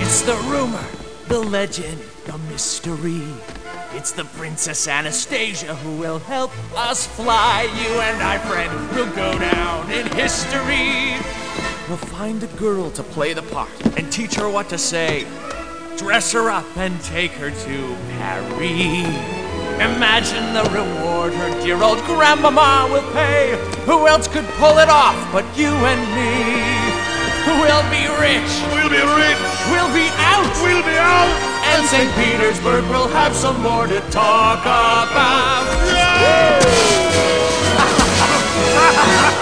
It's the rumor, the legend, the mystery. It's the Princess Anastasia who will help us fly. You and I, friend, will go down in history. We'll find a girl to play the part and teach her what to say. Dress her up and take her to Paris. Imagine the reward her dear old grandmama will pay. Who else could pull it off but you and me? We'll be rich. We'll be rich. We'll be out. We'll be out. And St. Petersburg will have some more to talk about. Yeah!